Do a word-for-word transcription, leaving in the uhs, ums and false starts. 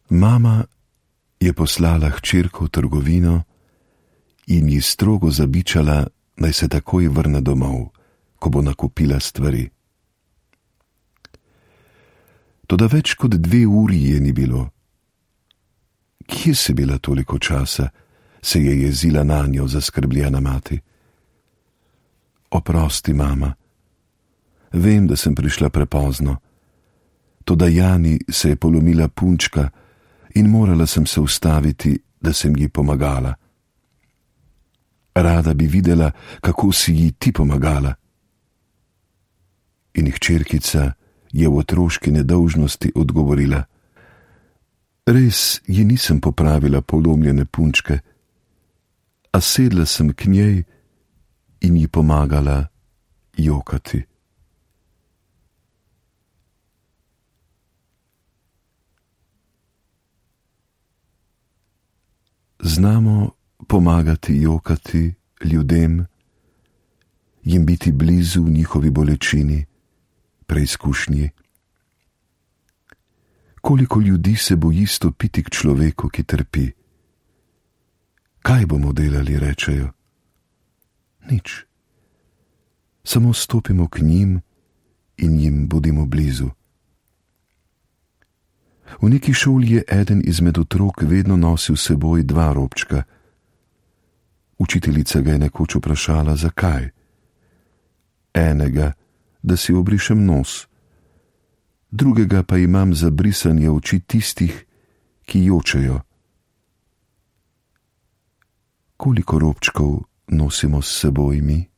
Mama je poslala hčerko v trgovino in ji strogo zabičala, naj se takoj vrne domov, ko bo nakupila stvari. Toda več kot dve uri je ni bilo. Kje si bila toliko časa, se je jezila nanjo zaskrbljena mati. Oprosti, mama, vem, da sem prišla prepozno, toda Jani se je polomila punčka in morala sem se ustaviti, da sem ji pomagala. Rada bi videla, kako si ji ti pomagala. In hčerkica je v otroški nedolžnosti odgovorila: res ji nisem popravila polomljene punčke, a sedla sem k njej in ji pomagala jokati. Znamo pomagati jokati ljudem, jim biti blizu v njihovi bolečini, preizkušnji. Koliko ljudi se boji stopiti k človeku, ki trpi? Kaj bomo delali, rečejo? Nič. Samo stopimo k njim in jim bodimo blizu. V neki šoli je eden izmed otrok vedno nosil s seboj dva robčka. Učiteljica ga je nekoč vprašala, zakaj. Enega, da si obrišem nos, drugega pa imam za brisanje oči tistih, ki jočejo. Koliko robčkov nosimo s seboj mi?